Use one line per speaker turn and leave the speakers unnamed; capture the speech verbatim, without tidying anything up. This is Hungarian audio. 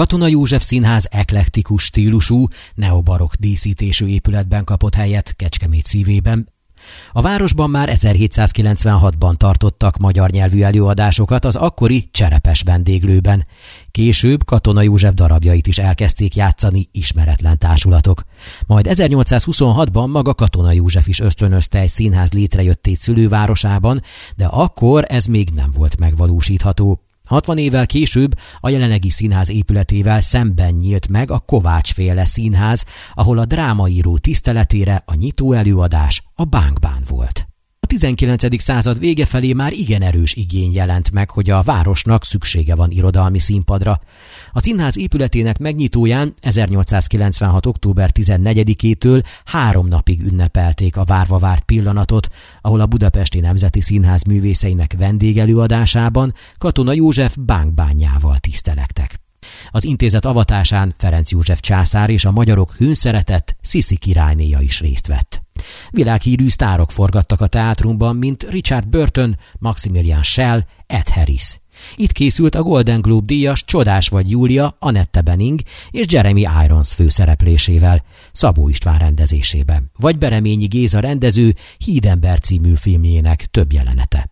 Katona József Színház eklektikus stílusú, neobarokk díszítésű épületben kapott helyet Kecskemét szívében. A városban már ezerhétszázkilencvenhatban tartottak magyar nyelvű előadásokat az akkori Cserepes vendéglőben. Később Katona József darabjait is elkezdték játszani ismeretlen társulatok. Majd ezernyolcszázhuszonhatban maga Katona József is ösztönözte egy színház létrejöttét szülővárosában, de akkor ez még nem volt megvalósítható. hatvan évvel később a jelenlegi színház épületével szemben nyílt meg a Kovács-féle színház, ahol a drámaíró tiszteletére a nyitó előadás a bánkbán volt. A tizenkilencedik század vége felé már igen erős igény jelent meg, hogy a városnak szüksége van irodalmi színpadra. A színház épületének megnyitóján ezernyolcszázkilencvenhat. október tizennegyedikétől három napig ünnepelték a várva várt pillanatot, ahol a Budapesti Nemzeti Színház művészeinek vendégelőadásában Katona József bánkbánjával tisztelektek. Az intézet avatásán Ferenc József császár és a magyarok hőnszeretett Sziszi királynéja is részt vett. Világhírű sztárok forgattak a teátrumban, mint Richard Burton, Maximilian Schell, Ed Harris. Itt készült a Golden Globe díjas Csodás vagy Júlia Annette Bening és Jeremy Irons főszereplésével, Szabó István rendezésében, vagy Bereményi Géza rendező Hídember című filmjének több jelenete.